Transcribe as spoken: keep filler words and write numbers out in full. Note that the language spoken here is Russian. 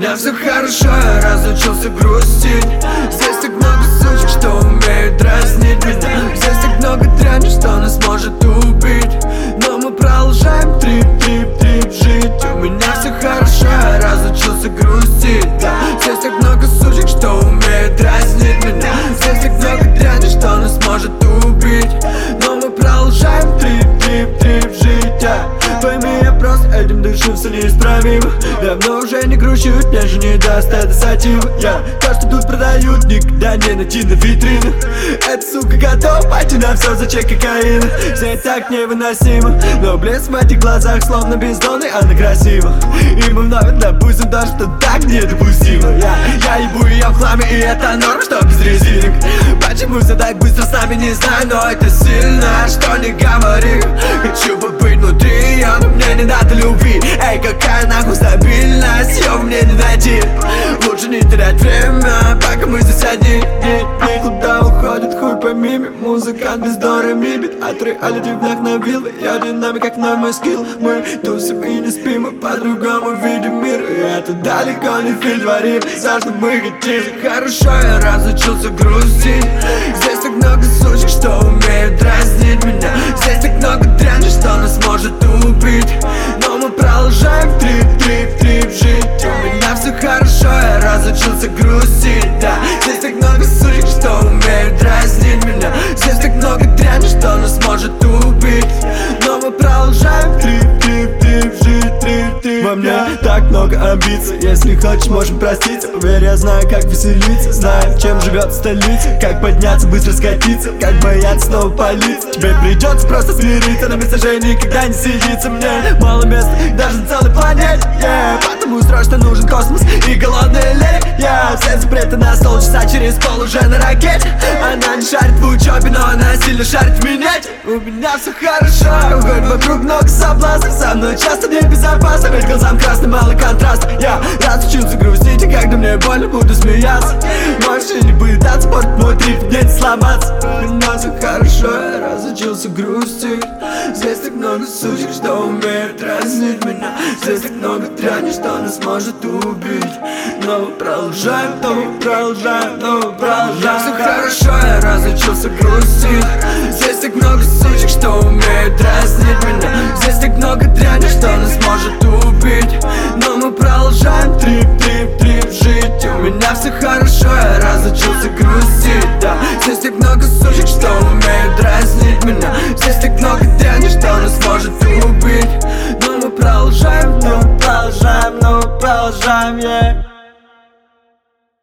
меня все хорошо, я разучился грустить. Здесь так много сучек, что умеют дразнить меня. Здесь так много дряни, что нас может убить. Но мы продолжаем трип-трип-трип жить. У меня все хорошо, я разучился грустить, да. Здесь так много сучек, что умеют дразнить меня. Здесь так много дряни, что нас может убить. Но мы продолжаем трип-трип-трип жить, да. Пойми, я просто этим дышился неисправимо. Давно уже не грущу, мне же не даст это сатива. Я то, что тут продают, никогда не найти на витринах. Эта сука готова пойти на все за чек кокаина. Все так невыносимо, но блеск в этих глазах словно бездонный, она красива. И мы вновь допустим то, что так недопустимо. Я, я ебу ее в хламе, и это норм, что без резинок. Почему все так быстро с нами, не знаю, но это сильно, что не говори. Хочу побыть внутри ее, но мне не надо любви. Эй, какая нахуй стабильность, ее мне не найти. Лучше не терять время, пока мы здесь одни. Куда уходит хуй пойми, музыкант без дора мибит. От реалити вдохновил, я динамик как на мой скилл. Мы тусим и не спим, мы по-другому видим мир. И это далеко не фильм творим, за что мы хотим. Хорошо, я разучился грустить. Здесь так много сучек, что умеют дразнить меня. Здесь так много дряни, что нас может убить. Но мы продолжаем трип-трип-трип жить. У меня все хорошо, я разучился грустить, да. Здесь так много сучек, что умеют дразнить меня. Здесь так много дряни, что нас может убить. Но мы продолжаем трип-трип-трип жить, трип-трип. Во мне так много амбиций, если хочешь, можем проститься. Поверь, я знаю, как веселиться, знаю, чем живет столица. Как подняться, быстро скатиться, как бояться снова палиться. Тебе придется просто смириться, на месте никогда не сидится. Мне мало места, даже на целой планете, yeah. Потому срочно нужен космос и голодная лень, yeah. Все запреты на стол, часа через пол уже на ракете. Она не шарит в учебе, но она сильно шарит в минете. У меня все хорошо, хоть вокруг много соблазнов. Со мной часто небезопасно, ведь глазам красным мало контраста. Я разучился грустить, и когда мне больно, буду смеяться. Больше не пытаться, может мой трип мне не сломаться. У меня все хорошо, я разучился грустить. Здесь так много сучек, что умеют дразнить меня. Здесь так много дряни, что нас может убить. Но мы продолжаем, но мы продолжаем, но мы продолжаем. Все хорошо, я разучился грустить. Здесь так много сучек, что умеют дразнить меня. Здесь так много дряни, что нас может убить. Но мы